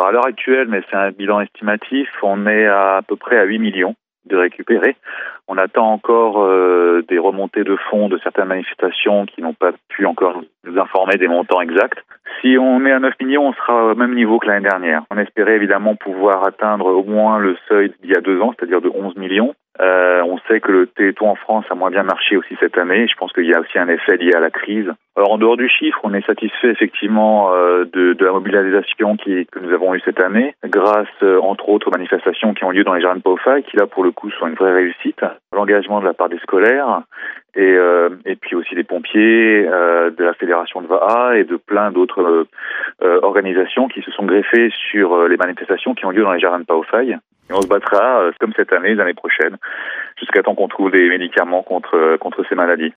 Alors à l'heure actuelle, mais c'est un bilan estimatif, on est à peu près à 8 millions de récupérés. On attend encore des remontées de fonds de certaines manifestations qui n'ont pas pu encore nous informer des montants exacts. Si on est à 9 millions, on sera au même niveau que l'année dernière. On espérait évidemment pouvoir atteindre au moins le seuil d'il y a 2 ans, c'est-à-dire de 11 millions. On sait que le Téléthon en France a moins bien marché aussi cette année. Je pense qu'il y a aussi un effet lié à la crise. Alors en dehors du chiffre, on est satisfait effectivement de la mobilisation que nous avons eue cette année, grâce entre autres aux manifestations qui ont lieu dans les jardins de Paufaille, qui là pour le coup sont une vraie réussite. L'engagement de la part des scolaires et puis aussi des pompiers, de la fédération de Vaha et de plein d'autres organisations qui se sont greffées sur les manifestations qui ont lieu dans les jardins de Paufaille. Et on se battra, comme cette année, les années prochaines, jusqu'à temps qu'on trouve des médicaments contre ces maladies.